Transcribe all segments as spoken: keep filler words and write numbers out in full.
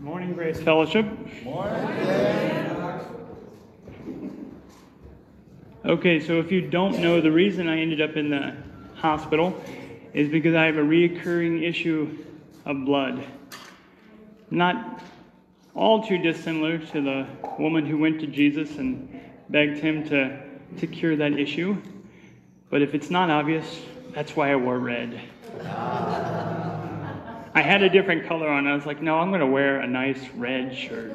Morning, Grace Fellowship. Morning. Okay, so if you don't know, the reason I ended up in the hospital is because I have a reoccurring issue of blood. Not all too dissimilar to the woman who went to Jesus and begged him to, to cure that issue. But if it's not obvious, that's why I wore red. I had a different color on. I was like, no, I'm going to wear a nice red shirt.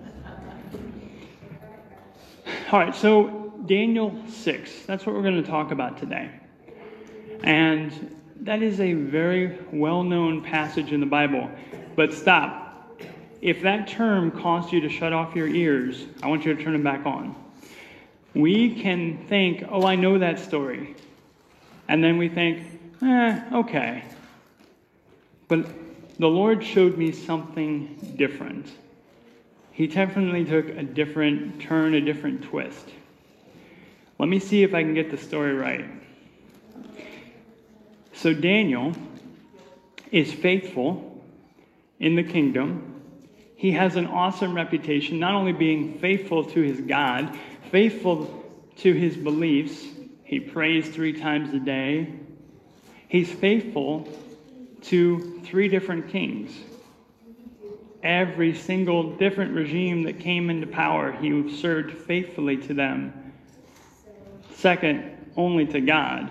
All right, so Daniel six, that's what we're going to talk about today. And that is a very well-known passage in the Bible. But stop. If that term caused you to shut off your ears, I want you to turn them back on. We can think, oh, I know that story. And then we think, eh, okay. But the Lord showed me something different. He definitely took a different turn, a different twist. Let me see if I can get the story right. So Daniel is faithful in the kingdom. He has an awesome reputation, not only being faithful to his God, faithful to his beliefs. He prays three times a day. He's faithful to three different kings. Every single different regime that came into power, he served faithfully to them. Second only to God.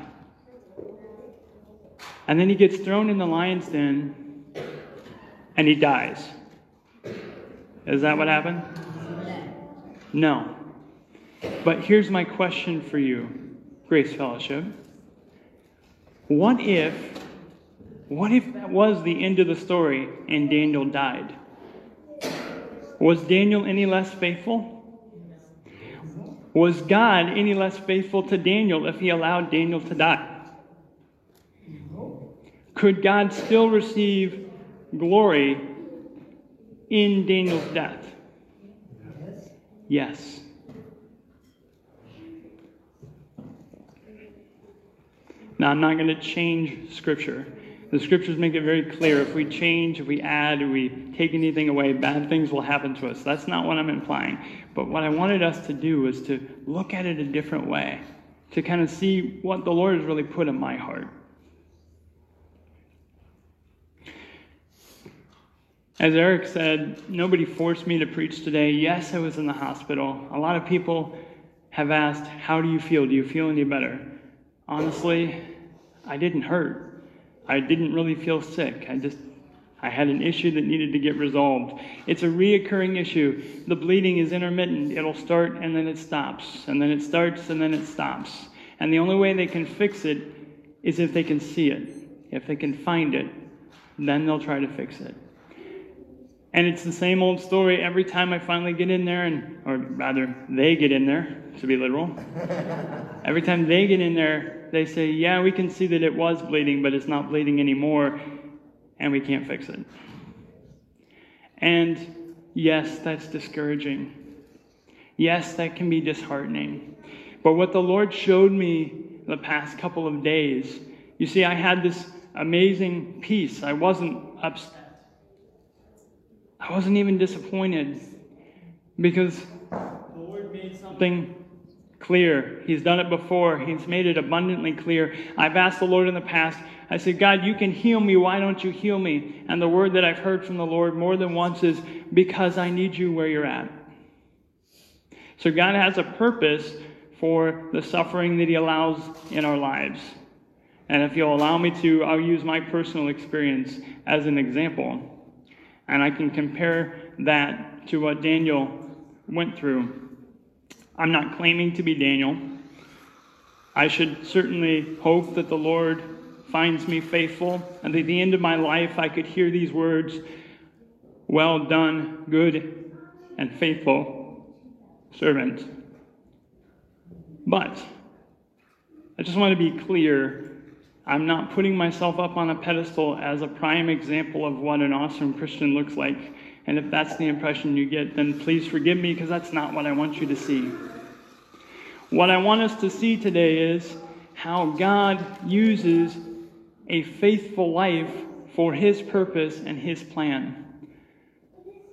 And then he gets thrown in the lion's den and he dies. Is that what happened? No. But here's my question for you, Grace Fellowship. What if, what if that was the end of the story and Daniel died? Was Daniel any less faithful? Was God any less faithful to Daniel if he allowed Daniel to die? Could God still receive glory in Daniel's death? Yes. Now, I'm not going to change Scripture. The Scriptures make it very clear. If we change, if we add, if we take anything away, bad things will happen to us. That's not what I'm implying. But what I wanted us to do was to look at it a different way, to kind of see what the Lord has really put in my heart. As Eric said, nobody forced me to preach today. Yes, I was in the hospital. A lot of people have asked, how do you feel? Do you feel any better? Honestly, I didn't hurt. I didn't really feel sick. I just, I had an issue that needed to get resolved. It's a reoccurring issue. The bleeding is intermittent. It'll start and then it stops. And then it starts and then it stops. And the only way they can fix it is if they can see it. If they can find it, then they'll try to fix it. And it's the same old story every time I finally get in there, and or rather, they get in there, to be literal. Every time they get in there, they say, yeah, we can see that it was bleeding, but it's not bleeding anymore, and we can't fix it. And yes, that's discouraging. Yes, that can be disheartening. But what the Lord showed me the past couple of days, you see, I had this amazing peace. I wasn't upset. I wasn't even disappointed because the Lord made something clear. He's done it before. He's made it abundantly clear. I've asked the Lord in the past, I said, God, you can heal me. Why don't you heal me? And the word that I've heard from the Lord more than once is, because I need you where you're at. So God has a purpose for the suffering that he allows in our lives. And if you'll allow me to, I'll use my personal experience as an example. And I can compare that to what Daniel went through. I'm not claiming to be Daniel. I should certainly hope that the Lord finds me faithful, and at the end of my life I could hear these words, well done, good and faithful servant. But I just want to be clear, I'm not putting myself up on a pedestal as a prime example of what an awesome Christian looks like. And if that's the impression you get, then please forgive me, because that's not what I want you to see. What I want us to see today is how God uses a faithful life for his purpose and his plan.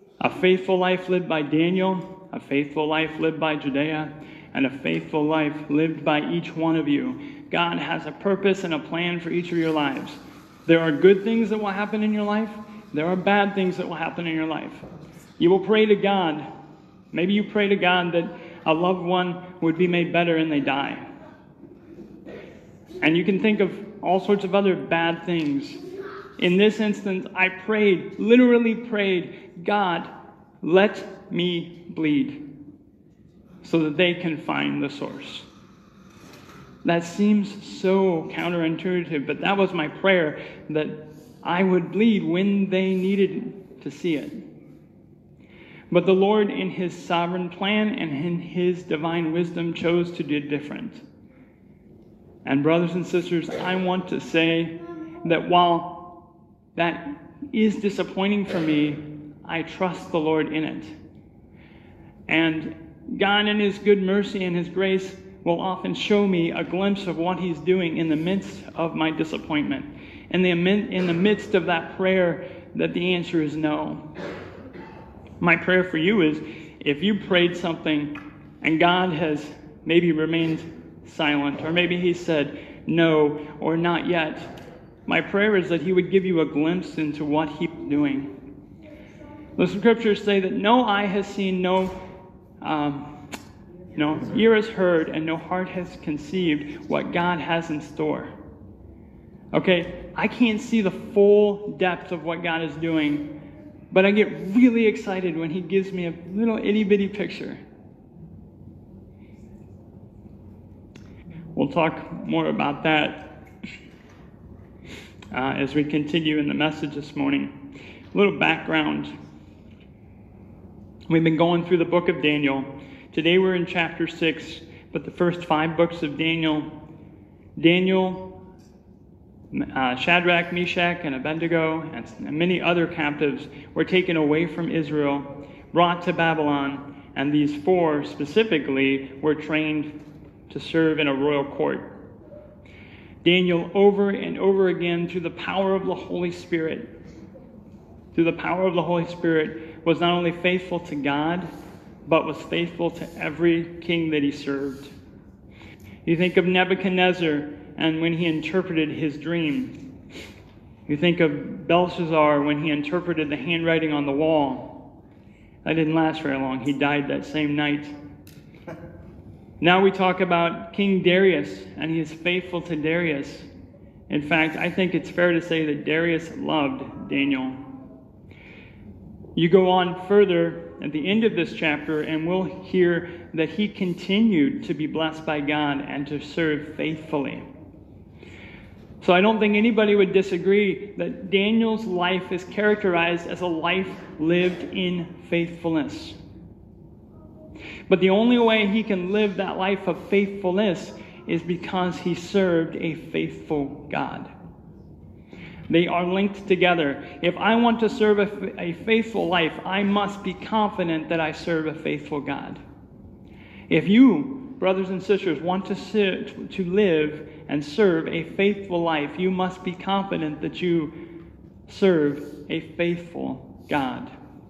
faithful life lived by Daniel, a faithful life lived by Judea, and a faithful life lived by each one of you. God has a purpose and a plan for each of your lives. There are good things that will happen in your life. There are bad things that will happen in your life. You will pray to God. Maybe you pray to God that a loved one would be made better and they die. And you can think of all sorts of other bad things. In this instance, I prayed, literally prayed, God, let me bleed so that they can find the source. That seems so counterintuitive, but that was my prayer, that I would bleed when they needed to see it. But the Lord, in his sovereign plan and in his divine wisdom, chose to do different. And brothers and sisters, I want to say that while that is disappointing for me, I trust the Lord in it. And God, in his good mercy and his grace, will often show me a glimpse of what he's doing in the midst of my disappointment. In the, in the midst of that prayer, that the answer is no. My prayer for you is, if you prayed something and God has maybe remained silent, or maybe he said no or not yet, my prayer is that he would give you a glimpse into what he's doing. The scriptures say that no eye has seen, no um, no ear has heard, and no heart has conceived what God has in store. Okay, I can't see the full depth of what God is doing, but I get really excited when he gives me a little itty-bitty picture. We'll talk more about that uh, as we continue in the message this morning. A little background. We've been going through the book of Daniel. Today we're in chapter six, but the first five books of Daniel, Daniel, uh, Shadrach, Meshach, and Abednego, and, and many other captives were taken away from Israel, brought to Babylon, and these four specifically were trained to serve in a royal court. Daniel, over and over again, through the power of the Holy Spirit, through the power of the Holy Spirit, was not only faithful to God, but was faithful to every king that he served. You think of Nebuchadnezzar and when he interpreted his dream. You think of Belshazzar when he interpreted the handwriting on the wall. That didn't last very long. He died that same night. Now we talk about King Darius, and he is faithful to Darius. In fact, I think it's fair to say that Darius loved Daniel. You go on further at the end of this chapter, and we'll hear that he continued to be blessed by God and to serve faithfully. So I don't think anybody would disagree that Daniel's life is characterized as a life lived in faithfulness. But the only way he can live that life of faithfulness is because he served a faithful God. They are linked together. If I want to serve a, a faithful life, I must be confident that I serve a faithful God. If you, brothers and sisters, want to, sit, to live and serve a faithful life, you must be confident that you serve a faithful God.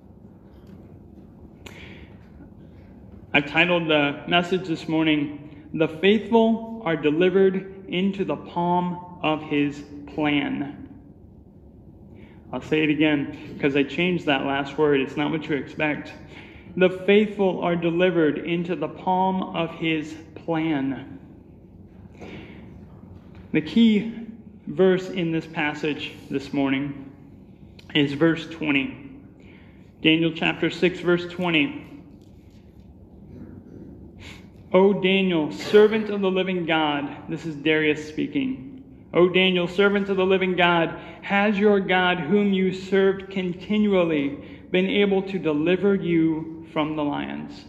I've titled the message this morning, "The Faithful Are Delivered into the Palm of His Plan." I'll say it again because I changed that last word. It's not what you expect. The faithful are delivered into the palm of his plan. The key verse in this passage this morning is verse twenty. Daniel chapter six, verse twenty. O Daniel, servant of the living God, this is Darius speaking. O Daniel, servant of the living God, has your God, whom you served continually, been able to deliver you from the lions?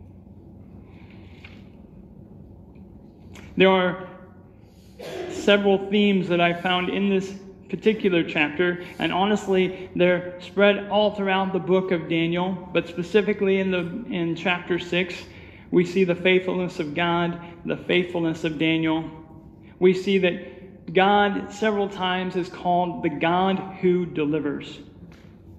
There are several themes that I found in this particular chapter, and honestly, they're spread all throughout the book of Daniel, but specifically in the in chapter six, we see the faithfulness of God, the faithfulness of Daniel. We see that God several times is called the God who delivers.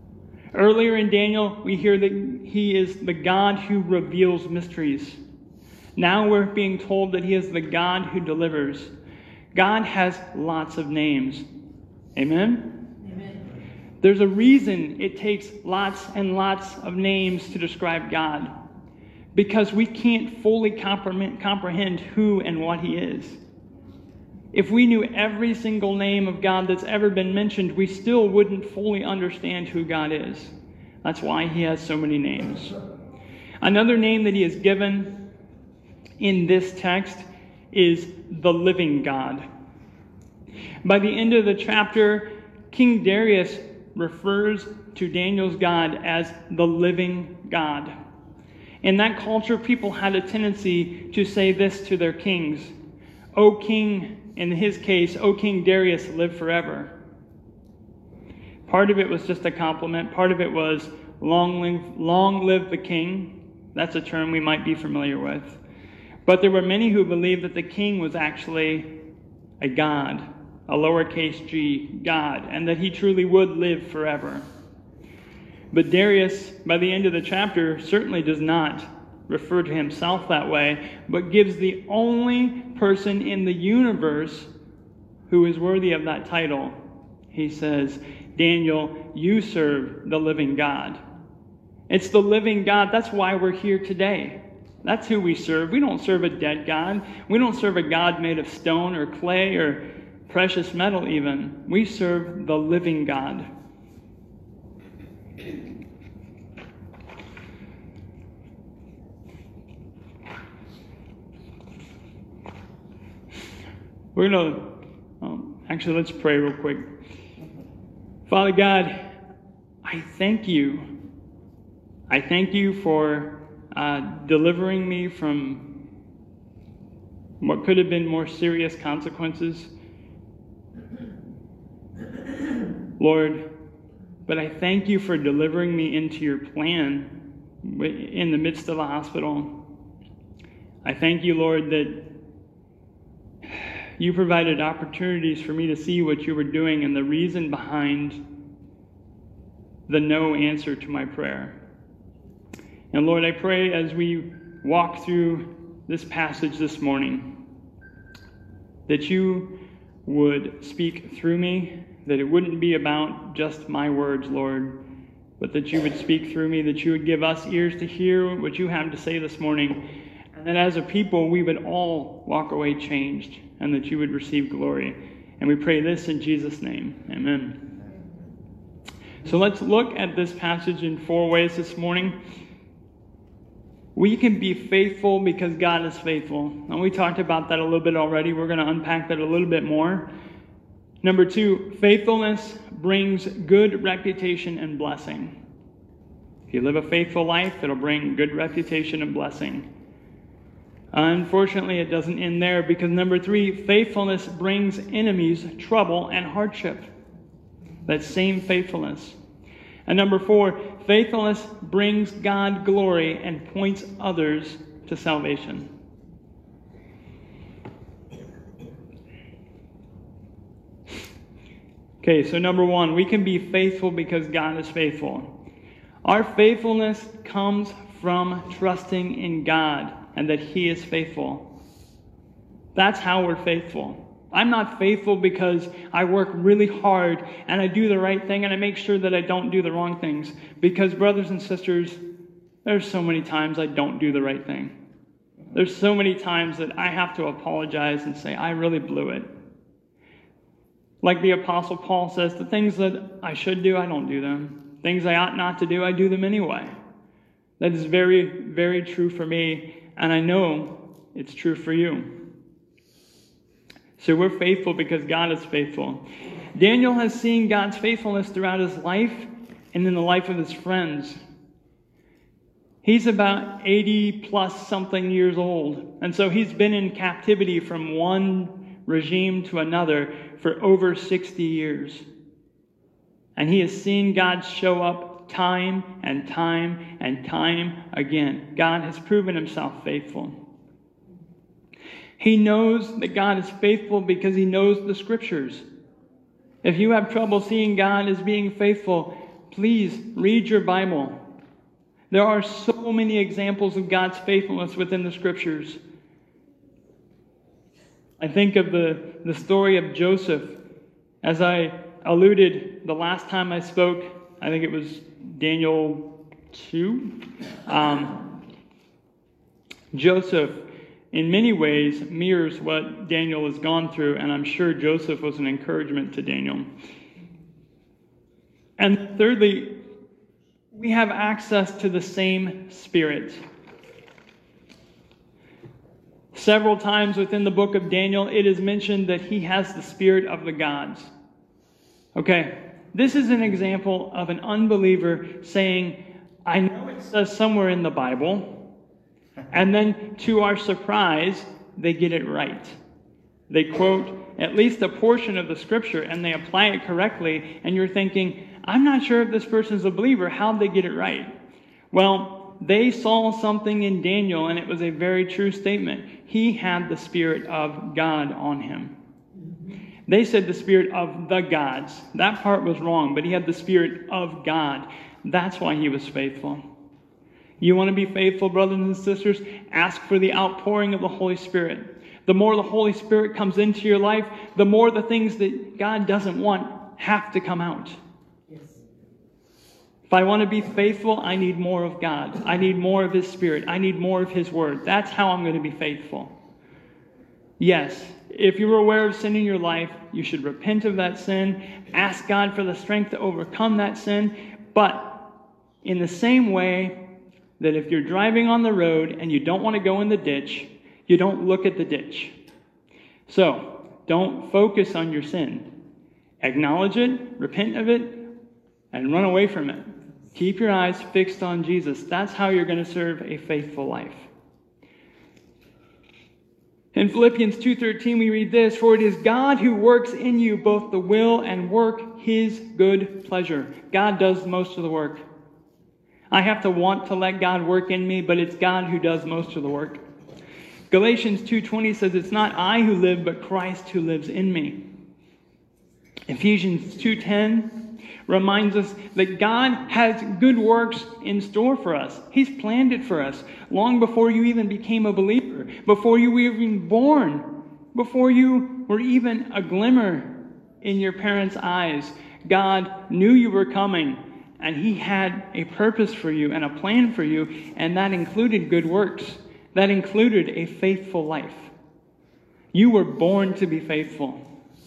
Earlier in Daniel, we hear that he is the God who reveals mysteries. Now we're being told that he is the God who delivers. God has lots of names. Amen? Amen. There's a reason it takes lots and lots of names to describe God. Because we can't fully comprehend who and what he is. If we knew every single name of God that's ever been mentioned, we still wouldn't fully understand who God is. That's why he has so many names. Another name that he has given in this text is the living God. By the end of the chapter, King Darius refers to Daniel's God as the living God. In that culture, people had a tendency to say this to their kings. O king, in his case, O King Darius, live forever. Part of it was just a compliment. Part of it was long live, long live the king. That's a term we might be familiar with. But there were many who believed that the king was actually a god, a lowercase g, God, and that he truly would live forever. But Darius, by the end of the chapter, certainly does not refer to himself that way, but gives the only person in the universe who is worthy of that title. He says, Daniel, you serve the living God. It's the living God. That's why we're here today. That's who we serve. We don't serve a dead God. We don't serve a God made of stone or clay or precious metal even. We serve the living God. We're going to, um, actually, let's pray real quick. Father God, I thank you. I thank you for uh, delivering me from what could have been more serious consequences. Lord, but I thank you for delivering me into your plan in the midst of a hospital. I thank you, Lord, that you provided opportunities for me to see what you were doing and the reason behind the no answer to my prayer. And Lord, I pray as we walk through this passage this morning, that you would speak through me, that it wouldn't be about just my words, Lord, but that you would speak through me, that you would give us ears to hear what you have to say this morning, and that as a people we would all walk away changed, and that you would receive glory. And we pray this in Jesus' name. Amen. So let's look at this passage in four ways this morning. We can be faithful because God is faithful. And we talked about that a little bit already. We're going to unpack that a little bit more. Number two, faithfulness brings good reputation and blessing. If you live a faithful life, it'll bring good reputation and blessing. Unfortunately, it doesn't end there, because number three, faithfulness brings enemies trouble and hardship. That same faithfulness. And number four, faithfulness brings God glory and points others to salvation. Okay, so number one, we can be faithful because God is faithful. Our faithfulness comes from trusting in God and that He is faithful. That's how we're faithful. I'm not faithful because I work really hard and I do the right thing and I make sure that I don't do the wrong things. Because, brothers and sisters, there's so many times I don't do the right thing. There's so many times that I have to apologize and say, I really blew it. Like the Apostle Paul says, the things that I should do, I don't do them. Things I ought not to do, I do them anyway. That is very, very true for me, and I know it's true for you. So we're faithful because God is faithful. Daniel has seen God's faithfulness throughout his life and in the life of his friends. He's about eighty plus something years old. And so he's been in captivity from one regime to another for over sixty years. And he has seen God show up time and time and time again. God has proven himself faithful. He knows that God is faithful because he knows the scriptures. If you have trouble seeing God as being faithful, please read your Bible. There are so many examples of God's faithfulness within the Scriptures. I think of the, the story of Joseph. As I alluded the last time I spoke, I think it was Daniel two. Um, Joseph, in many ways, mirrors what Daniel has gone through, and I'm sure Joseph was an encouragement to Daniel. And thirdly, we have access to the same Spirit. Several times within the book of Daniel, it is mentioned that he has the spirit of the gods. Okay, this is an example of an unbeliever saying, I know it says somewhere in the Bible, and then to our surprise, they get it right. They quote at least a portion of the scripture and they apply it correctly, and you're thinking, I'm not sure if this person's a believer. How'd they get it right? Well, they saw something in Daniel, and it was a very true statement. He had the Spirit of God on him. They said the Spirit of the gods. That part was wrong, but he had the Spirit of God. That's why he was faithful. You want to be faithful, brothers and sisters? Ask for the outpouring of the Holy Spirit. The more the Holy Spirit comes into your life, the more the things that God doesn't want have to come out. If I want to be faithful, I need more of God. I need more of His Spirit. I need more of His Word. That's how I'm going to be faithful. Yes, if you're aware of sin in your life, you should repent of that sin. Ask God for the strength to overcome that sin. But in the same way that if you're driving on the road and you don't want to go in the ditch, you don't look at the ditch. So, don't focus on your sin. Acknowledge it, repent of it, and run away from it. Keep your eyes fixed on Jesus. That's how you're going to serve a faithful life. In Philippians two thirteen we read this, for it is God who works in you both the will and work His good pleasure. God does most of the work. I have to want to let God work in me, but it's God who does most of the work. Galatians two twenty says, it's not I who live, but Christ who lives in me. Ephesians two ten reminds us that God has good works in store for us. He's planned it for us long before you even became a believer, before you were even born, before you were even a glimmer in your parents' eyes. God knew you were coming, and He had a purpose for you and a plan for you, and that included good works. That included a faithful life. You were born to be faithful.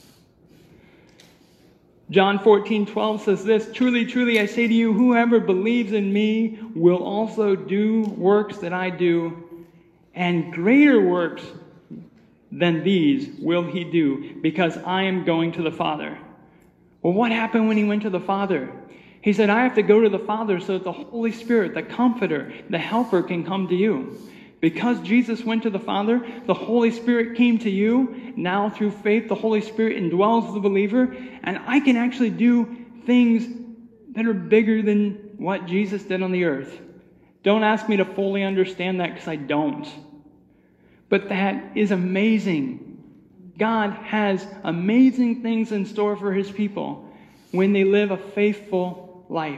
John fourteen twelve says this, truly, truly, I say to you, whoever believes in me will also do works that I do, and greater works than these will he do, because I am going to the Father. Well, what happened when he went to the Father? He said, I have to go to the Father so that the Holy Spirit, the Comforter, the Helper can come to you. Because Jesus went to the Father, the Holy Spirit came to you. Now through faith, the Holy Spirit indwells the believer. And I can actually do things that are bigger than what Jesus did on the earth. Don't ask me to fully understand that, because I don't. But that is amazing. God has amazing things in store for His people when they live a faithful life.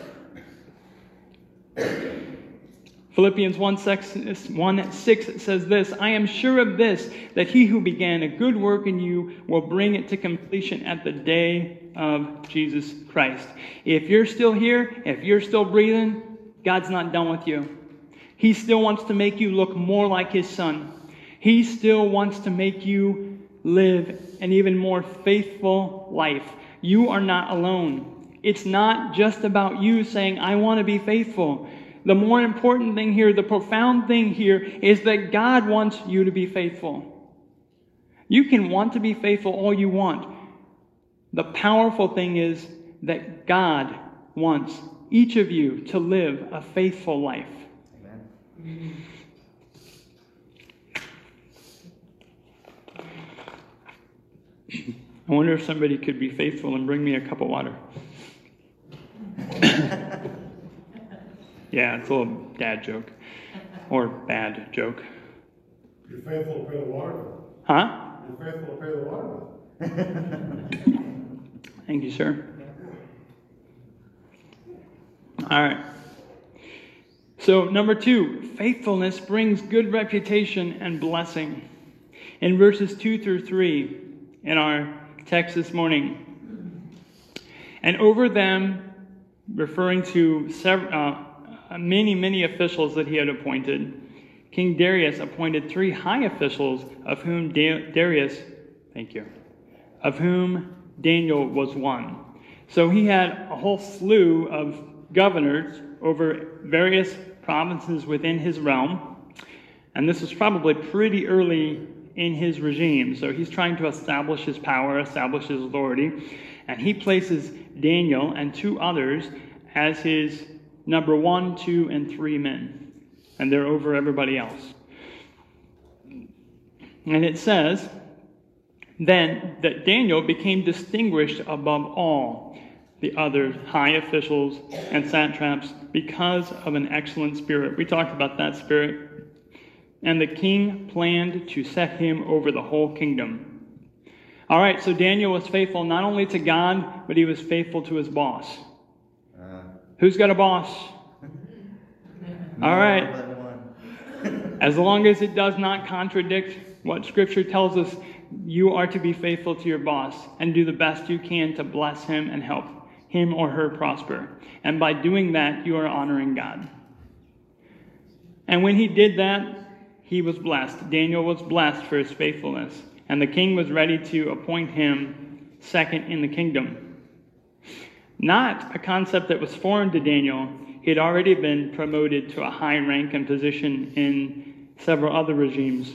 Philippians one six says this, I am sure of this, that he who began a good work in you will bring it to completion at the day of Jesus Christ. If you're still here, if you're still breathing, God's not done with you. He still wants to make you look more like His Son. He still wants to make you live an even more faithful life. You are not alone. It's not just about you saying, I want to be faithful. The more important thing here, the profound thing here, is that God wants you to be faithful. You can want to be faithful all you want. The powerful thing is that God wants each of you to live a faithful life. Amen. I wonder if somebody could be faithful and bring me a cup of water. Yeah, it's a little dad joke. Or bad joke. You're faithful to pay the water bill. Huh? You're faithful to pay the water bill. Thank you, sir. All right. So, number two, faithfulness brings good reputation and blessing. In verses two through three in our text this morning, and over them, referring to several, uh, many, many officials that he had appointed, King Darius appointed three high officials, of whom da- Darius, thank you, of whom Daniel was one. So he had a whole slew of governors over various provinces within his realm, and this was probably pretty early in his regime. So he's trying to establish his power, establish his authority, and he places Daniel and two others as his number one, two, and three men, and they're over everybody else. And it says then that Daniel became distinguished above all the other high officials and satraps because of an excellent spirit. We talked about that spirit. And the king planned to set him over the whole kingdom. All right, so Daniel was faithful not only to God, but he was faithful to his boss. Uh, Who's got a boss? All right. As long as it does not contradict what Scripture tells us, you are to be faithful to your boss and do the best you can to bless him and help him or her prosper. And by doing that, you are honoring God. And when he did that, he was blessed. Daniel was blessed for his faithfulness. And the king was ready to appoint him second in the kingdom. Not a concept that was foreign to Daniel. He had already been promoted to a high rank and position in several other regimes.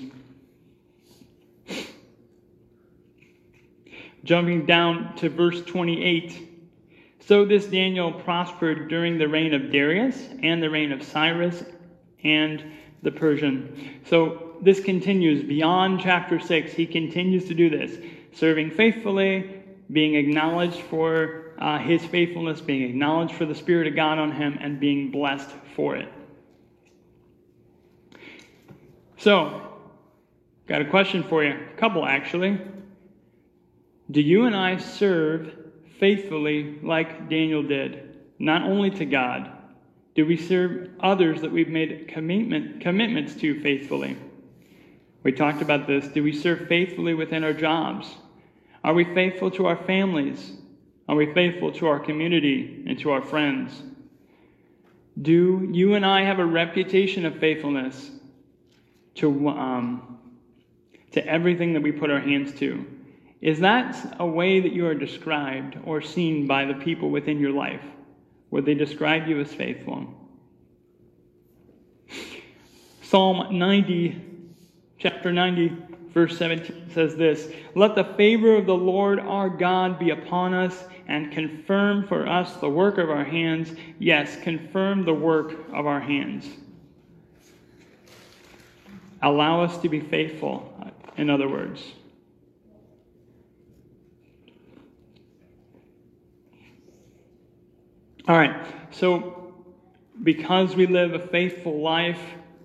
Jumping down to verse twenty-eight. So this Daniel prospered during the reign of Darius and the reign of Cyrus and the Persian. So this continues beyond chapter six. He continues to do this, serving faithfully, being acknowledged for uh, his faithfulness, being acknowledged for the Spirit of God on him, and being blessed for it. So, got a question for you. A couple, actually. Do you and I serve faithfully like Daniel did? Not only to God. Do we serve others that we've made commitment, commitments to faithfully? We talked about this. Do we serve faithfully within our jobs? Are we faithful to our families? Are we faithful to our community and to our friends? Do you and I have a reputation of faithfulness to, um, to everything that we put our hands to? Is that a way that you are described or seen by the people within your life? Would they describe you as faithful? Psalm ninety, chapter ninety, verse seventeen says this: Let the favor of the Lord our God be upon us, and confirm for us the work of our hands. Yes, confirm the work of our hands. Allow us to be faithful, in other words. All right, so because we live a faithful life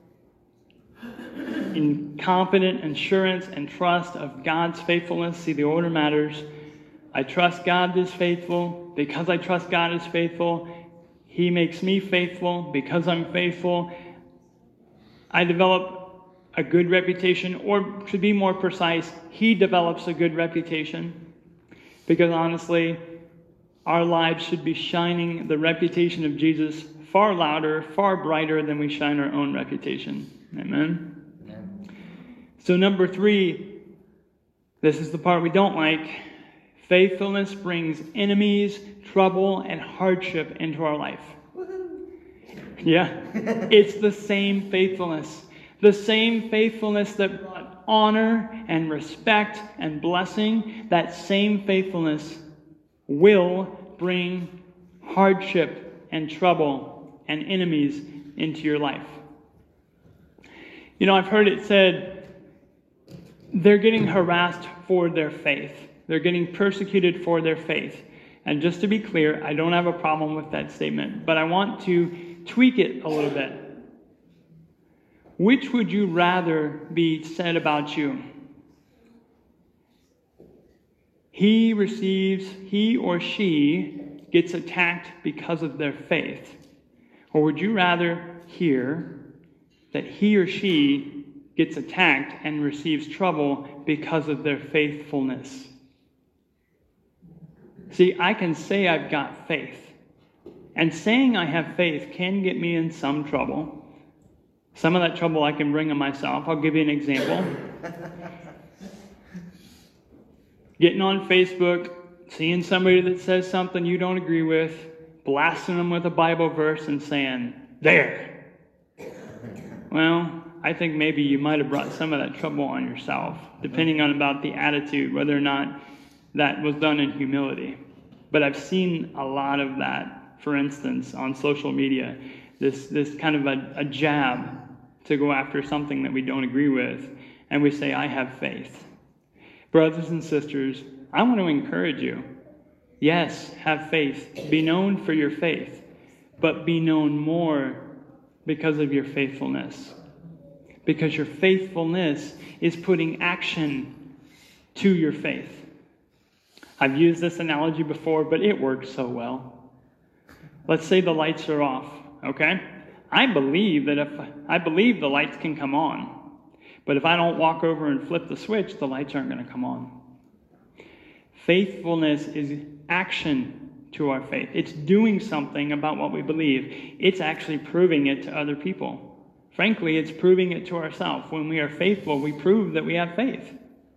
in confident assurance and trust of God's faithfulness, see, the order matters. I trust God is faithful. Because I trust God is faithful, He makes me faithful. Because I'm faithful, I develop a good reputation, or to be more precise, He develops a good reputation. Because honestly, our lives should be shining the reputation of Jesus far louder, far brighter than we shine our own reputation. Amen? Amen. So number three, this is the part we don't like. Faithfulness brings enemies, trouble, and hardship into our life. Woo-hoo. Yeah, it's the same faithfulness. The same faithfulness that brought honor and respect and blessing, that same faithfulness will bring hardship and trouble and enemies into your life. You know, I've heard it said they're getting harassed for their faith. They're getting persecuted for their faith. And just to be clear, I don't have a problem with that statement, but I want to tweak it a little bit. Which would you rather be said about you? He receives, he or she gets attacked because of their faith. Or would you rather hear that he or she gets attacked and receives trouble because of their faithfulness? See, I can say I've got faith. And saying I have faith can get me in some trouble. Some of that trouble I can bring on myself. I'll give you an example. Getting on Facebook, seeing somebody that says something you don't agree with, blasting them with a Bible verse and saying, there. Well, I think maybe you might have brought some of that trouble on yourself, depending on about the attitude, whether or not that was done in humility. But I've seen a lot of that, for instance, on social media, this, this kind of a, a jab to go after something that we don't agree with, and we say, I have faith. Brothers and sisters, I want to encourage you. Yes, have faith. Be known for your faith, but be known more because of your faithfulness. Because your faithfulness is putting action to your faith. I've used this analogy before, but it works so well. Let's say the lights are off, okay? I believe that if I believe the lights can come on, but if I don't walk over and flip the switch, the lights aren't going to come on. Faithfulness is action to our faith. It's doing something about what we believe. It's actually proving it to other people. Frankly, it's proving it to ourselves. When we are faithful, we prove that we have faith.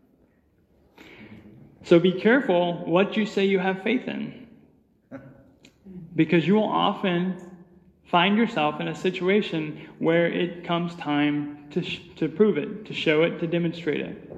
So be careful what you say you have faith in. Because you will often find yourself in a situation where it comes time to, sh- to prove it, to show it, to demonstrate it.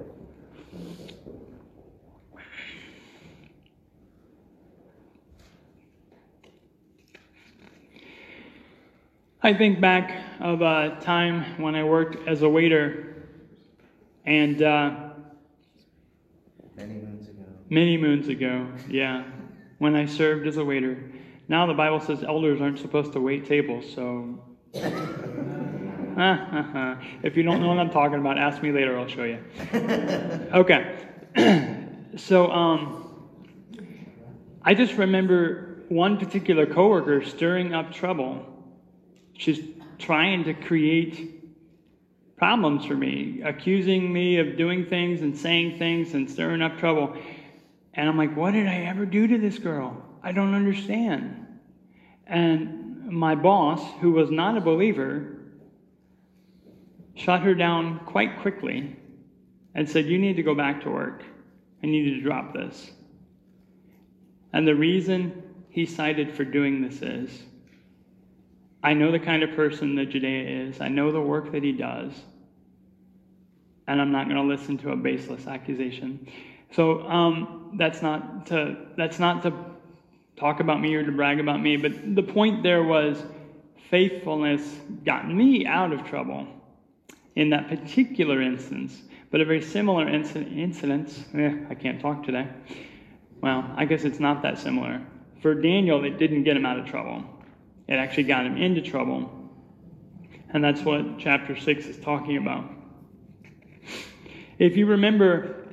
I think back of a time when I worked as a waiter, and uh, Many moons ago. Many moons ago, yeah, when I served as a waiter. Now the Bible says elders aren't supposed to wait tables, so... If you don't know what I'm talking about, ask me later, I'll show you. Okay, so um, I just remember one particular coworker stirring up trouble. She's trying to create problems for me, accusing me of doing things and saying things and stirring up trouble. And I'm like, what did I ever do to this girl? I don't understand. And my boss, who was not a believer, shut her down quite quickly and said, you need to go back to work. I need you to drop this. And the reason he cited for doing this is, I know the kind of person that Judea is. I know the work that he does. And I'm not going to listen to a baseless accusation. So um, that's not to that's not to talk about me or to brag about me, but the point there was faithfulness got me out of trouble in that particular instance. But a very similar inc- incident, eh, I can't talk today. Well, I guess it's not that similar. For Daniel, it didn't get him out of trouble. It actually got him into trouble. And that's what chapter six is talking about. If you remember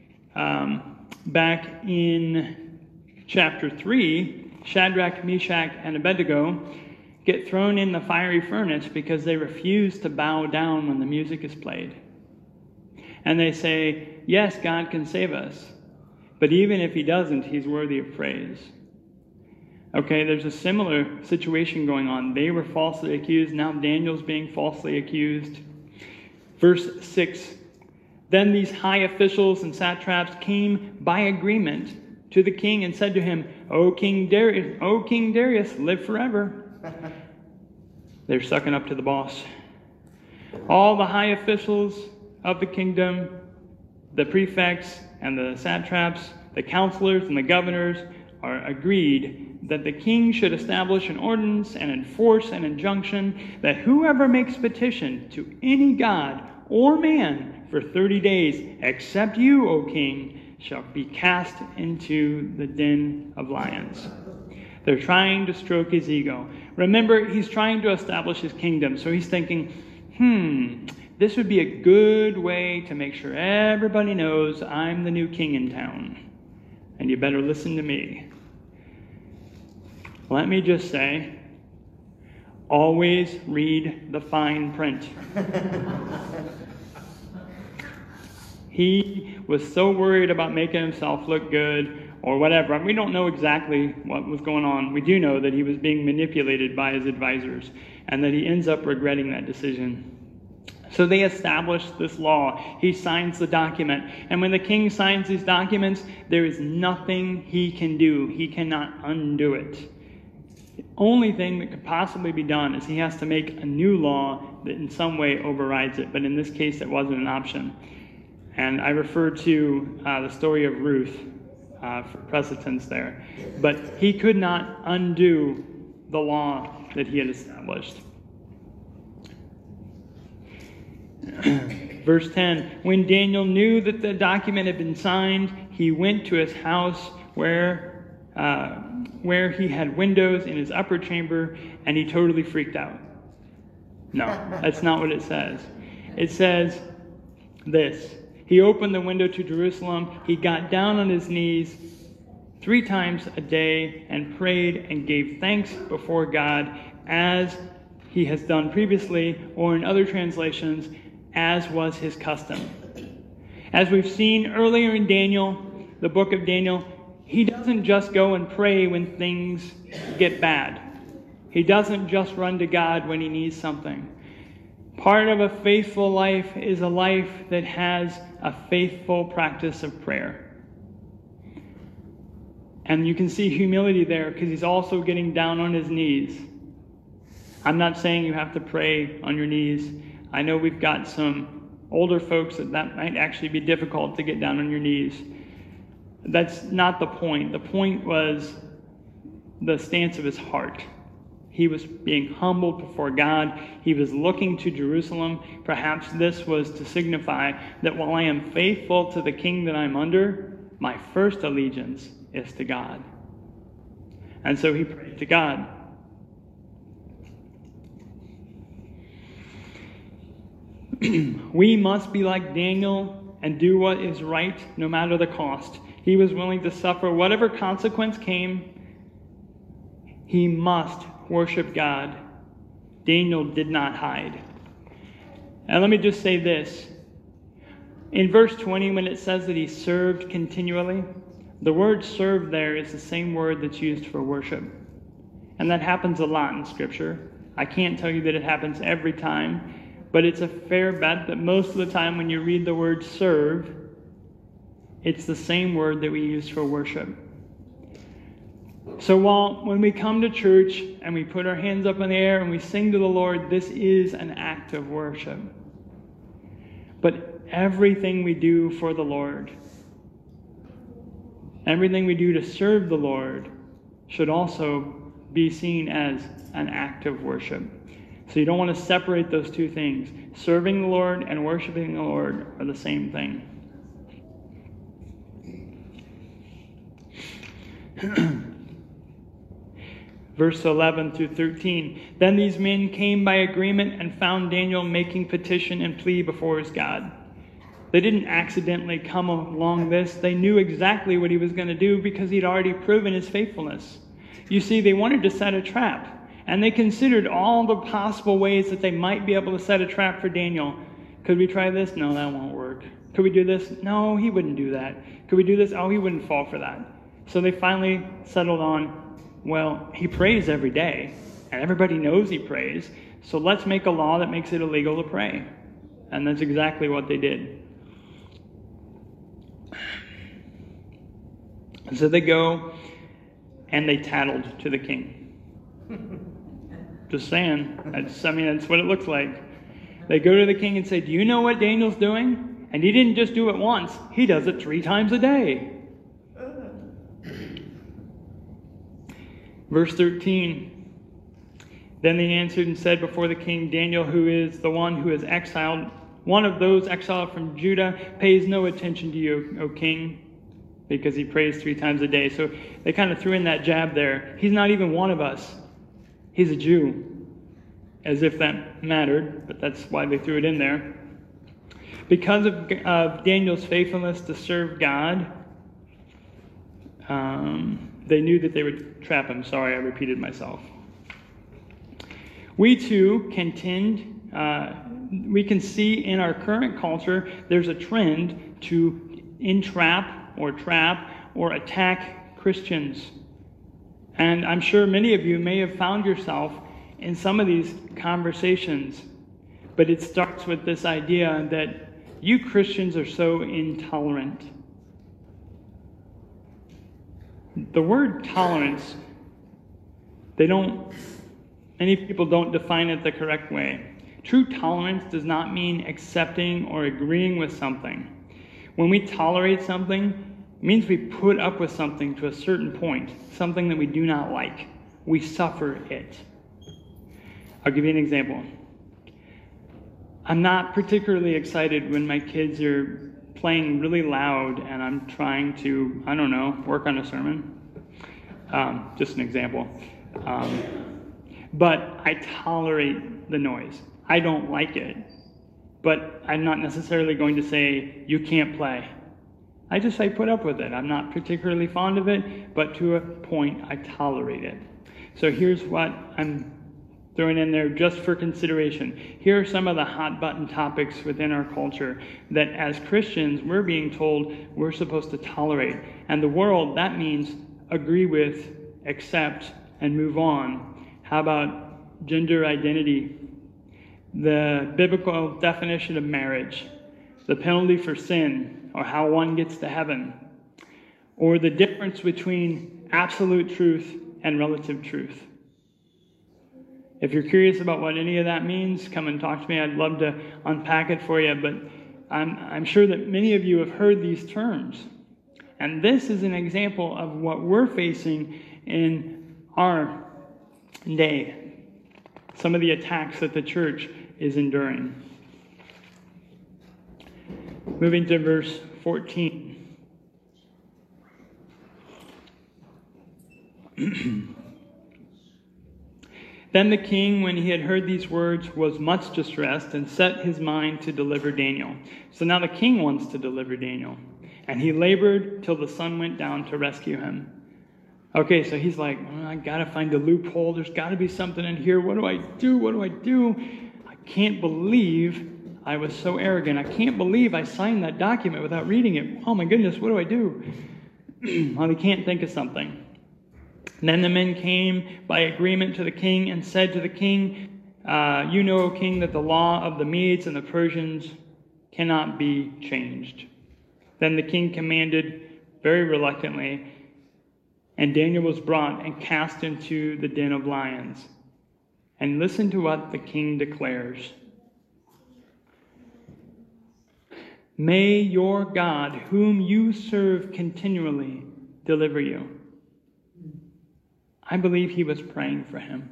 um, back in chapter three, Shadrach, Meshach, and Abednego get thrown in the fiery furnace because they refuse to bow down when the music is played. And they say, yes, God can save us. But even if he doesn't, he's worthy of praise. Okay, there's a similar situation going on. They were falsely accused. Now Daniel's being falsely accused. Verse six. Then these high officials and satraps came by agreement to the king and said to him, O King Darius, O King Darius, live forever. They're sucking up to the boss. All the high officials of the kingdom, the prefects and the satraps, the counselors and the governors are agreed that the king should establish an ordinance and enforce an injunction that whoever makes petition to any god or man for thirty days, except you, O king, shall be cast into the den of lions. They're trying to stroke his ego. Remember, he's trying to establish his kingdom, so he's thinking, hmm, this would be a good way to make sure everybody knows I'm the new king in town, and you better listen to me. Let me just say, Always read the fine print. He was so worried about making himself look good or whatever. We don't know exactly what was going on. We do know that he was being manipulated by his advisors and that he ends up regretting that decision. So they established this law. He signs the document. And when the king signs these documents, there is nothing he can do. He cannot undo it. The only thing that could possibly be done is he has to make a new law that in some way overrides it. But in this case, it wasn't an option. And I refer to uh, the story of Ruth uh, for precedence there. But he could not undo the law that he had established. Verse ten, when Daniel knew that the document had been signed, he went to his house where, uh, where he had windows in his upper chamber, and he totally freaked out. No, that's not what it says. It says this. He opened the window to Jerusalem. He got down on his knees three times a day and prayed and gave thanks before God as he has done previously, or in other translations, as was his custom. As we've seen earlier in Daniel, the book of Daniel, he doesn't just go and pray when things get bad. He doesn't just run to God when he needs something. Part of a faithful life is a life that has a faithful practice of prayer. And you can see humility there because he's also getting down on his knees. I'm not saying you have to pray on your knees. I know we've got some older folks that that might actually be difficult to get down on your knees. That's not the point. The point was the stance of his heart. He was being humbled before God. He was looking to Jerusalem. Perhaps this was to signify that while I am faithful to the king that I'm under, my first allegiance is to God. And so he prayed to God. We must be like Daniel and do what is right no matter the cost. He was willing to suffer whatever consequence came. He must worship God. Daniel did not hide. And let me just say this. In verse twenty, when it says that he served continually, the word serve there is the same word that's used for worship. And that happens a lot in Scripture. I can't tell you that it happens every time, but it's a fair bet that most of the time when you read the word serve, it's the same word that we use for worship. So while when we come to church and we put our hands up in the air and we sing to the Lord, this is an act of worship. But everything we do for the Lord, everything we do to serve the Lord, should also be seen as an act of worship. So you don't want to separate those two things. Serving the Lord and worshiping the Lord are the same thing. Verse eleven through thirteen. Then these men came by agreement and found Daniel making petition and plea before his God. They didn't accidentally come along this. They knew exactly what he was going to do because he'd already proven his faithfulness. You see, they wanted to set a trap. And they considered all the possible ways that they might be able to set a trap for Daniel. Could we try this? No, that won't work. Could we do this? No, he wouldn't do that. Could we do this? Oh, he wouldn't fall for that. So they finally settled on, well, he prays every day, and everybody knows he prays, so let's make a law that makes it illegal to pray. And that's exactly what they did. So they go, and they tattled to the king. Just saying. That's, I mean, that's what it looks like. They go to the king and say, do you know what Daniel's doing? And he didn't just do it once. He does it three times a day. Verse thirteen. Then they answered and said before the king, Daniel, who is the one who is exiled, one of those exiled from Judah, pays no attention to you, O king, because he prays three times a day. So they kind of threw in that jab there. He's not even one of us. He's a Jew, as if that mattered, but that's why they threw it in there. Because of, of Daniel's faithfulness to serve God, um, they knew that they would trap him. Sorry, I repeated myself. We too can tend, uh, we can see in our current culture, there's a trend to entrap or trap or attack Christians. And I'm sure many of you may have found yourself in some of these conversations. But it starts with this idea that you Christians are so intolerant. The word tolerance, they don't, many people don't define it the correct way. True tolerance does not mean accepting or agreeing with something. When we tolerate something, it means we put up with something to a certain point, something that we do not like. We suffer it. I'll give you an example. I'm not particularly excited when my kids are playing really loud and I'm trying to, I don't know, work on a sermon. Um, just an example. Um, but I tolerate the noise. I don't like it. But I'm not necessarily going to say, you can't play. I just say put up with it. I'm not particularly fond of it, but to a point I tolerate it. So here's what I'm throwing in there just for consideration. Here are some of the hot button topics within our culture that as Christians we're being told we're supposed to tolerate. And the world, that means agree with, accept, and move on. How about gender identity? The biblical definition of marriage, the penalty for sin, or how one gets to heaven, or the difference between absolute truth and relative truth. If you're curious about what any of that means, come and talk to me. I'd love to unpack it for you, but I'm, I'm sure that many of you have heard these terms. And this is an example of what we're facing in our day. Some of the attacks that the church is enduring. Moving to verse fourteen. Then the king, when he had heard these words, was much distressed and set his mind to deliver Daniel. So now the king wants to deliver Daniel. And he labored till the sun went down to rescue him. Okay, so he's like, well, I got to find a loophole. There's got to be something in here. What do I do? What do I do? I can't believe I was so arrogant. I can't believe I signed that document without reading it. Oh my goodness, what do I do? Well, he can't think of something. And then the men came by agreement to the king and said to the king, uh, you know, O king, that the law of the Medes and the Persians cannot be changed. Then the king commanded very reluctantly, and Daniel was brought and cast into the den of lions. And listen to what the king declares. May your God, whom you serve continually, deliver you. I believe he was praying for him.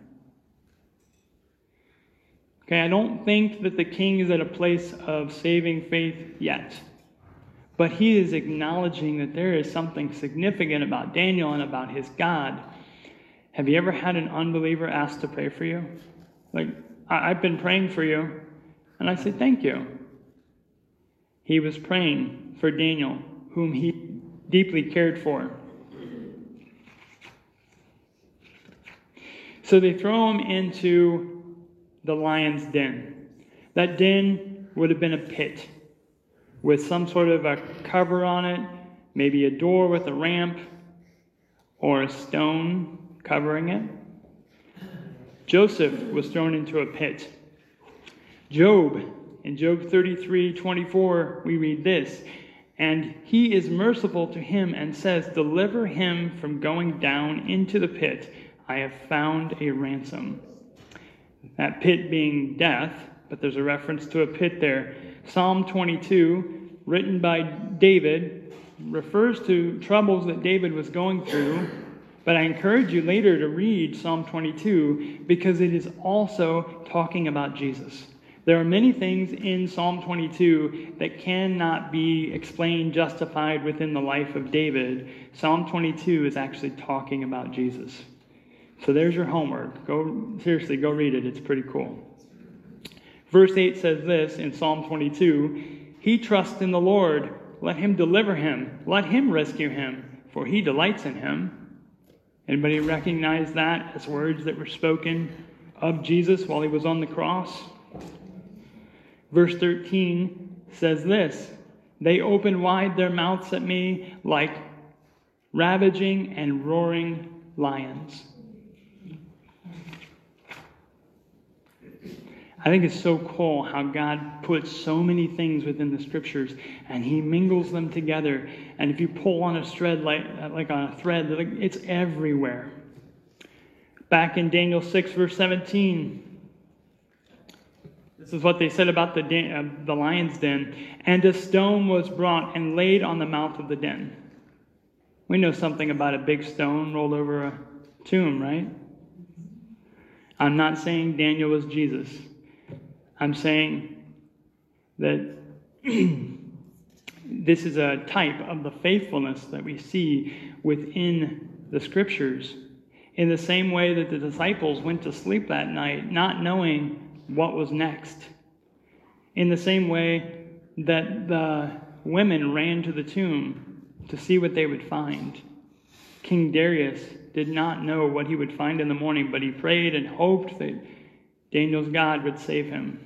Okay, I don't think that the king is at a place of saving faith yet. But he is acknowledging that there is something significant about Daniel and about his God. Have you ever had an unbeliever ask to pray for you? Like, I've been praying for you. And I say, thank you. He was praying for Daniel, whom he deeply cared for. So they throw him into the lion's den. That den would have been a pit with some sort of a cover on it, maybe a door with a ramp, or a stone covering it. Joseph was thrown into a pit. Job, in Job thirty-three twenty-four, we read this, and he is merciful to him and says, deliver him from going down into the pit. I have found a ransom. That pit being death, but there's a reference to a pit there. Psalm twenty-two, written by David, refers to troubles that David was going through. But I encourage you later to read Psalm twenty-two because it is also talking about Jesus. There are many things in Psalm twenty-two that cannot be explained, justified within the life of David. Psalm twenty-two is actually talking about Jesus. So there's your homework. Go seriously, go read it. It's pretty cool. Verse eight says this in Psalm twenty-two, he trusts in the Lord. Let him deliver him. Let him rescue him, for he delights in him. Anybody recognize that as words that were spoken of Jesus while he was on the cross. Verse thirteen says this, "They opened wide their mouths at me like ravaging and roaring lions." I think it's so cool how God puts so many things within the scriptures and he mingles them together. And if you pull on a thread like, like on a thread, it's everywhere. Back in Daniel six, verse seventeen, this is what they said about the, den, uh, the lion's den. "And a stone was brought and laid on the mouth of the den." We know something about a big stone rolled over a tomb, right? I'm not saying Daniel was Jesus. I'm saying that this is a type of the faithfulness that we see within the scriptures. In the same way that the disciples went to sleep that night, not knowing what was next. In the same way that the women ran to the tomb to see what they would find. King Darius did not know what he would find in the morning, but he prayed and hoped that Daniel's God would save him.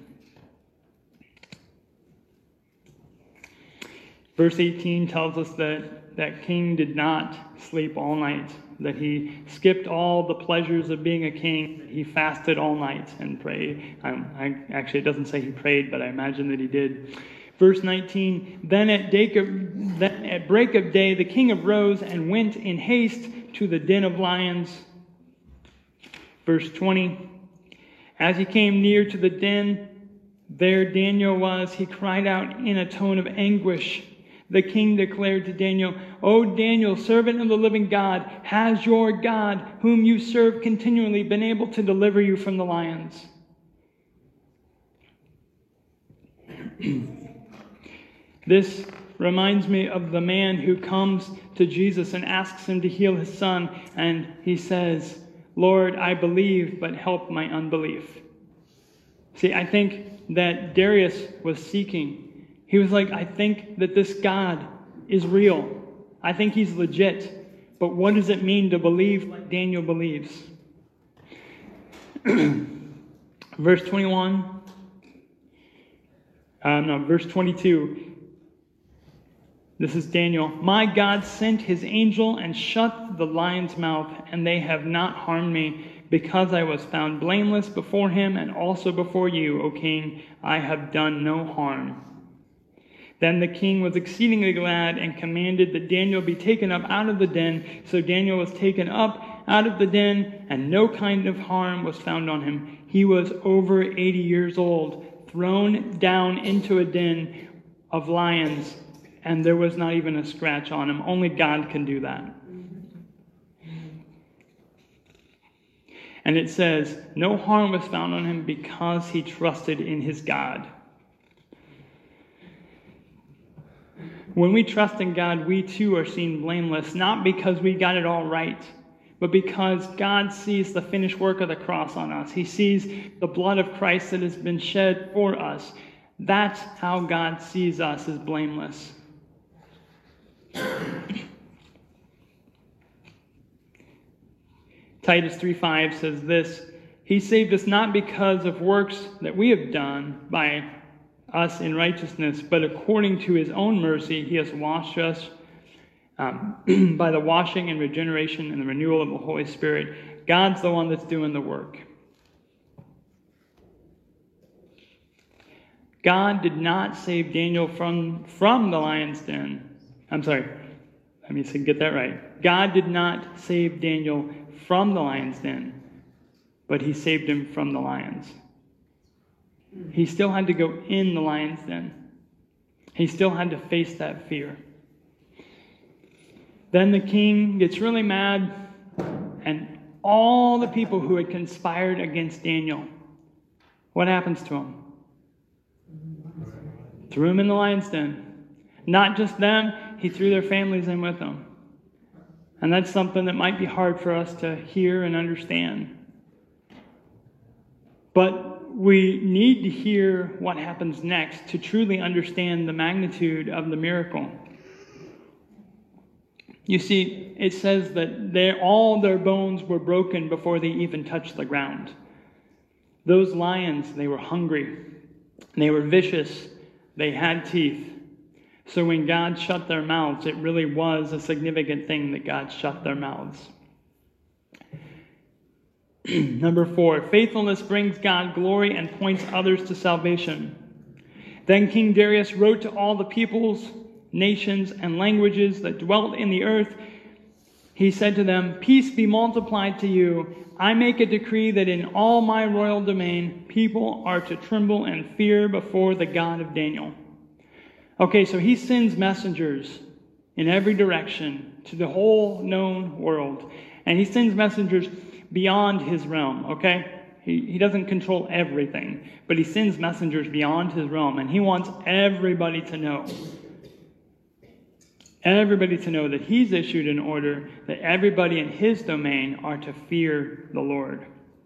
Verse eighteen tells us that that king did not sleep all night, that he skipped all the pleasures of being a king. He fasted all night and prayed. Um, I, actually, it doesn't say he prayed, but I imagine that he did. Verse nineteen, then at, of, then at break of day, the king arose and went in haste to the den of lions. Verse twenty, as he came near to the den, there Daniel was. He cried out in a tone of anguish. The king declared to Daniel, "O Daniel, servant of the living God, has your God, whom you serve continually, been able to deliver you from the lions?" This reminds me of the man who comes to Jesus and asks him to heal his son, and he says, "Lord, I believe, but help my unbelief." See, I think that Darius was seeking. He was like, I think that this God is real. I think he's legit. But what does it mean to believe like Daniel believes? Verse twenty-one. Uh, no, verse twenty-two. This is Daniel. "My God sent his angel and shut the lion's mouth, and they have not harmed me, because I was found blameless before him and also before you, O king. I have done no harm." Then the king was exceedingly glad and commanded that Daniel be taken up out of the den. So Daniel was taken up out of the den, and no kind of harm was found on him. He was over eighty years old, thrown down into a den of lions, and there was not even a scratch on him. Only God can do that. And it says, no harm was found on him because he trusted in his God. When we trust in God, we too are seen blameless, not because we got it all right, but because God sees the finished work of the cross on us. He sees the blood of Christ that has been shed for us. That's how God sees us, as blameless. Titus three five says this, "He saved us not because of works that we have done by us in righteousness, but according to his own mercy, he has washed us um, by the washing and regeneration and the renewal of the Holy Spirit." God's the one that's doing the work. God did not save Daniel from, from the lion's den. I'm sorry, let me see, get that right. God did not save Daniel from the lion's den, but he saved him from the lions. He still had to go in the lion's den. He still had to face that fear. Then the king gets really mad, and all the people who had conspired against Daniel, what happens to them? Threw him in the lion's den. Not just them, he threw their families in with them. And that's something that might be hard for us to hear and understand. But we need to hear what happens next to truly understand the magnitude of the miracle. You see, it says that they, all their bones were broken before they even touched the ground. Those lions, they were hungry. They were vicious. They had teeth. So when God shut their mouths, it really was a significant thing that God shut their mouths. Number four, faithfulness brings God glory and points others to salvation. Then King Darius wrote to all the peoples, nations, and languages that dwelt in the earth. He said to them, "Peace be multiplied to you. I make a decree that in all my royal domain, people are to tremble and fear before the God of Daniel." Okay, so he sends messengers in every direction to the whole known world. And he sends messengers beyond his realm, okay? He, he doesn't control everything, but he sends messengers beyond his realm. And he wants everybody to know. Everybody to know that he's issued an order that everybody in his domain are to fear the Lord.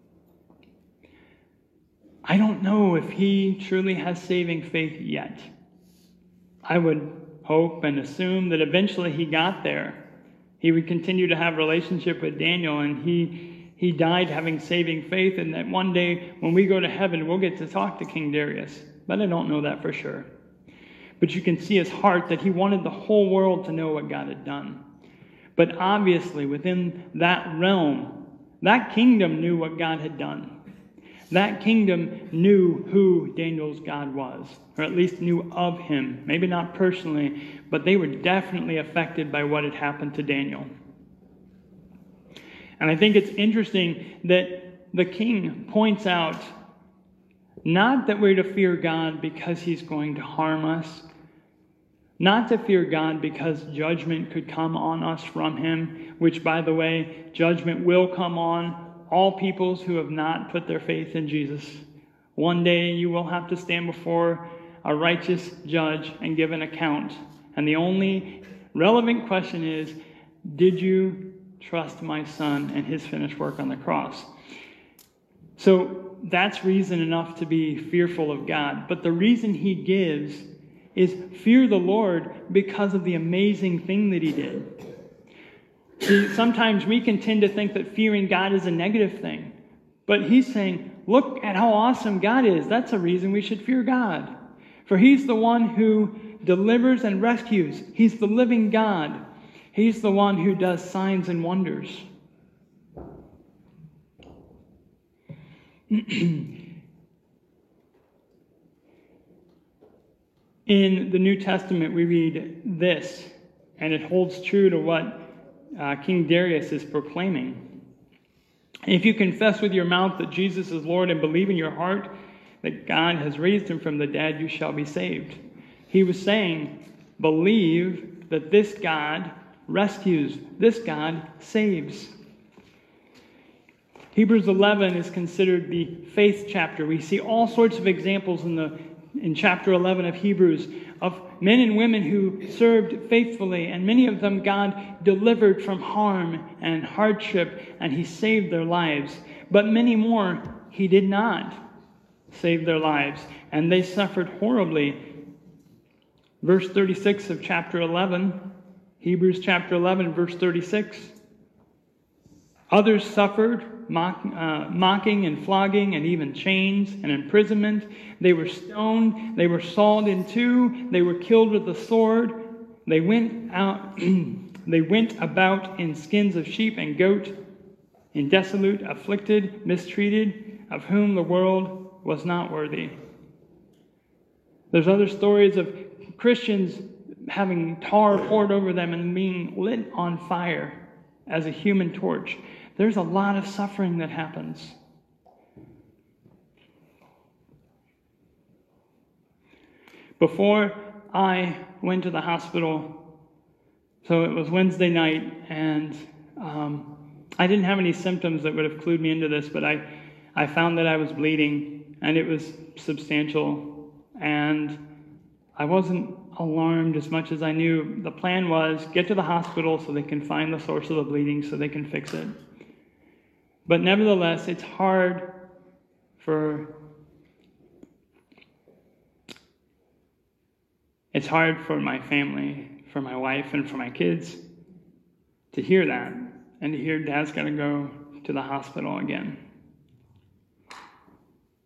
I don't know if he truly has saving faith yet. I would hope and assume that eventually he got there. He would continue to have a relationship with Daniel, and he, he died having saving faith, and that one day when we go to heaven, we'll get to talk to King Darius. But I don't know that for sure. But you can see his heart that he wanted the whole world to know what God had done. But obviously, within that realm, that kingdom knew what God had done. That kingdom knew who Daniel's God was, or at least knew of him. Maybe not personally, but they were definitely affected by what had happened to Daniel. And I think it's interesting that the king points out not that we're to fear God because he's going to harm us, not to fear God because judgment could come on us from him, which, by the way, judgment will come on all peoples who have not put their faith in Jesus. One day you will have to stand before a righteous judge and give an account. And the only relevant question is, did you trust my son and his finished work on the cross? So that's reason enough to be fearful of God. But the reason he gives is fear the Lord because of the amazing thing that he did. See, sometimes we can tend to think that fearing God is a negative thing. But he's saying, look at how awesome God is. That's a reason we should fear God. For he's the one who delivers and rescues. He's the living God. He's the one who does signs and wonders. In the New Testament, we read this, and it holds true to what uh, King Darius is proclaiming. If you confess with your mouth that Jesus is Lord and believe in your heart that God has raised him from the dead, you shall be saved. He was saying, believe that this God rescues, this God saves. Hebrews eleven is considered the faith chapter. We see all sorts of examples in the in chapter eleven of Hebrews of men and women who served faithfully, and many of them God delivered from harm and hardship, and he saved their lives. But many more he did not save their lives, and they suffered horribly. Verse thirty-six of chapter eleven, Hebrews chapter eleven, verse thirty-six. Others suffered mock, uh, mocking and flogging and even chains and imprisonment. They were stoned. They were sawed in two. They were killed with the sword. They went out. They went about in skins of sheep and goat, in desolate, afflicted, mistreated, of whom the world was not worthy. There's other stories of Christians having tar poured over them and being lit on fire as a human torch. There's a lot of suffering that happens. Before I went to the hospital, so it was Wednesday night, and um, I didn't have any symptoms that would have clued me into this, but I, I found that I was bleeding, and it was substantial, and I wasn't alarmed as much as I knew. The plan was get to the hospital so they can find the source of the bleeding so they can fix it. But nevertheless, it's hard for it's hard for my family, for my wife, and for my kids to hear that and to hear Dad's got to go to the hospital again.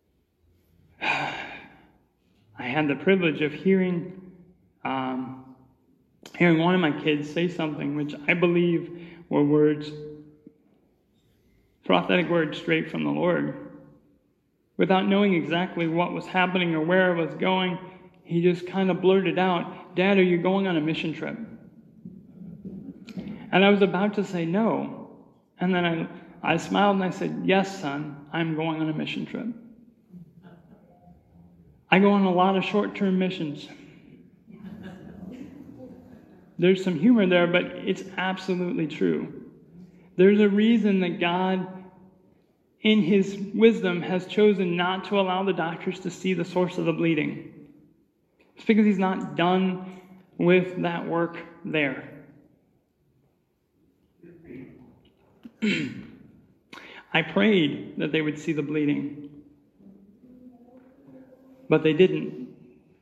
had the privilege of hearing, um, hearing one of my kids say something which I believe were words, prophetic words straight from the Lord. Without knowing exactly what was happening or where I was going, he just kind of blurted out, "Dad, are you going on a mission trip?" And I was about to say no. And then I, I smiled and I said, "Yes, son, I'm going on a mission trip." I go on a lot of short-term missions. There's some humor there, but it's absolutely true. There's a reason that God, in his wisdom, has chosen not to allow the doctors to see the source of the bleeding. It's because he's not done with that work there. I prayed that they would see the bleeding, but they didn't.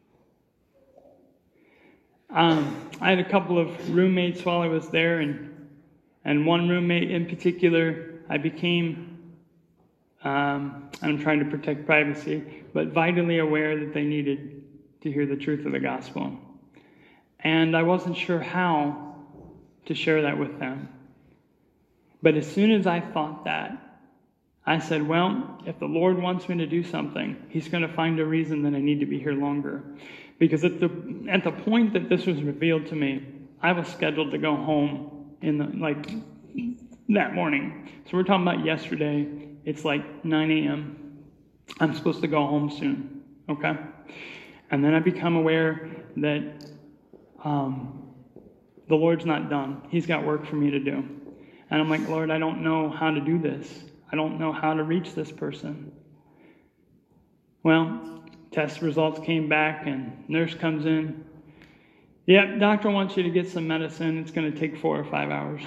Um, I had a couple of roommates while I was there, and and one roommate in particular, I became, um, I'm trying to protect privacy, but vitally aware that they needed to hear the truth of the gospel. And I wasn't sure how to share that with them. But as soon as I thought that, I said, well, if the Lord wants me to do something, he's going to find a reason that I need to be here longer. Because at the at the point that this was revealed to me, I was scheduled to go home in the like that morning. So we're talking about yesterday. It's like nine a.m. I'm supposed to go home soon, okay? And then I become aware that um, the Lord's not done. He's got work for me to do. And I'm like, Lord, I don't know how to do this. I don't know how to reach this person. Well, test results came back and nurse comes in. Yep, doctor wants you to get some medicine. It's going to take four or five hours.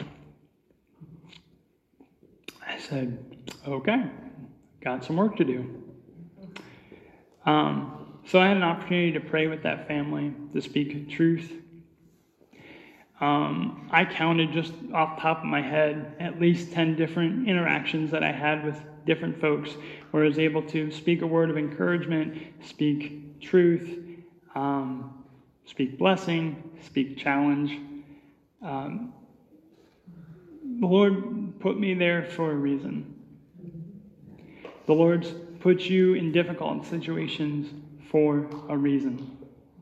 I said, okay, got some work to do. Um, so I had an opportunity to pray with that family, to speak truth. Um, I counted just off the top of my head at least ten different interactions that I had with different folks where I was able to speak a word of encouragement, speak truth, um, speak blessing, speak challenge. Um, the Lord put me there for a reason. The Lord's put you in difficult situations for a reason.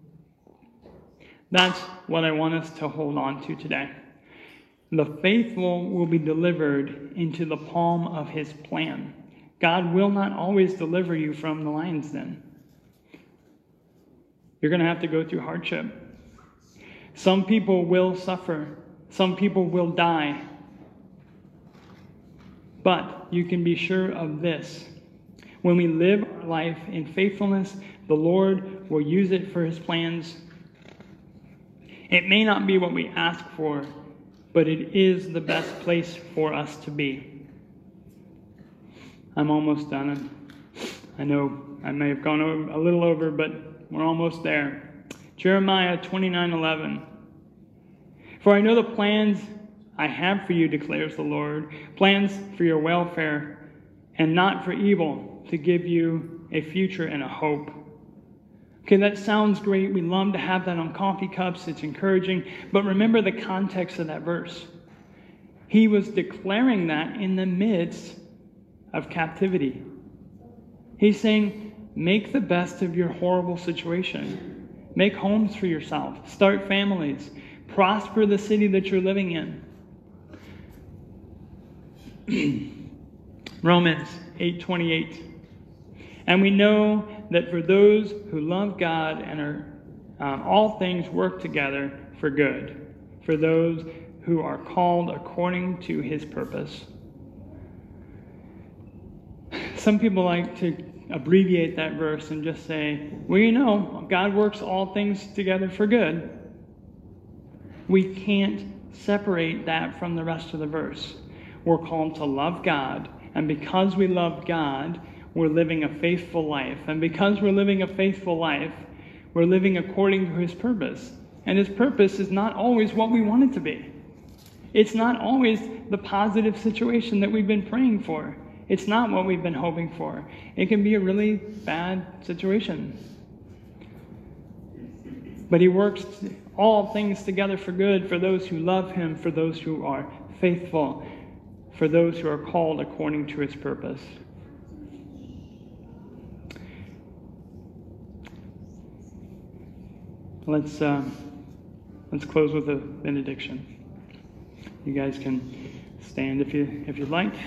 That's what I want us to hold on to today. The faithful will be delivered into the palm of his plan. God will not always deliver you from the lion's den. You're going to have to go through hardship. Some people will suffer. Some people will die. But you can be sure of this. When we live our life in faithfulness, the Lord will use it for his plans. It may not be what we ask for, but it is the best place for us to be. I'm almost done. I know I may have gone over, a little over, but we're almost there. Jeremiah twenty-nine eleven. For I know the plans I have for you, declares the Lord, plans for your welfare and not for evil, to give you a future and a hope. Okay, that sounds great. We love to have that on coffee cups. It's encouraging. But remember the context of that verse. He was declaring that in the midst of captivity. He's saying, make the best of your horrible situation. Make homes for yourself. Start families. Prosper the city that you're living in. Romans eight twenty-eight. And we know that for those who love God and are um, all things work together for good, for those who are called according to his purpose. Some people like to abbreviate that verse and just say, well, you know, God works all things together for good. We can't separate that from the rest of the verse. We're called to love God, and because we love God, we're living a faithful life. And because we're living a faithful life, we're living according to his purpose. And his purpose is not always what we want it to be. It's not always the positive situation that we've been praying for. It's not what we've been hoping for. It can be a really bad situation. But he works all things together for good for those who love him, for those who are faithful, for those who are called according to his purpose. Let's uh, let's close with a benediction. You guys can stand if you if you'd like.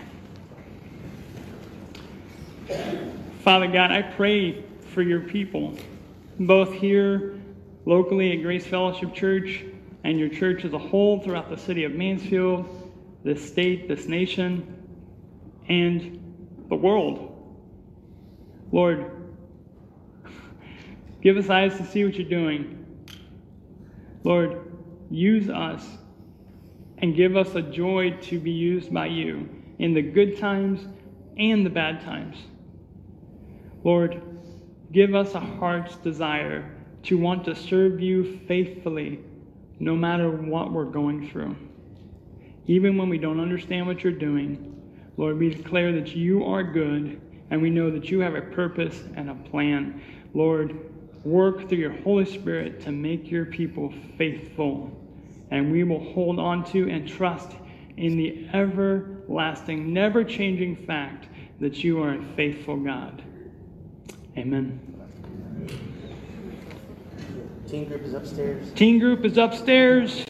Father God, I pray for your people, both here locally at Grace Fellowship Church and your church as a whole throughout the city of Mansfield, this state, this nation, and the world. Lord, give us eyes to see what you're doing. Lord, use us and give us a joy to be used by you in the good times and the bad times. Lord, give us a heart's desire to want to serve you faithfully no matter what we're going through. Even when we don't understand what you're doing, Lord, we declare that you are good and we know that you have a purpose and a plan. Lord, work through your Holy Spirit to make your people faithful, and we will hold on to and trust in the everlasting, never-changing fact that you are a faithful God. Amen. Teen group is upstairs. Teen group is upstairs.